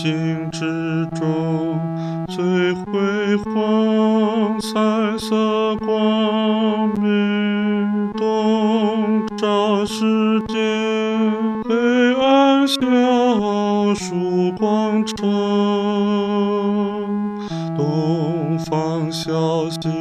星之中最辉煌，彩色光明笼罩世界，黑暗消除光城。东方小星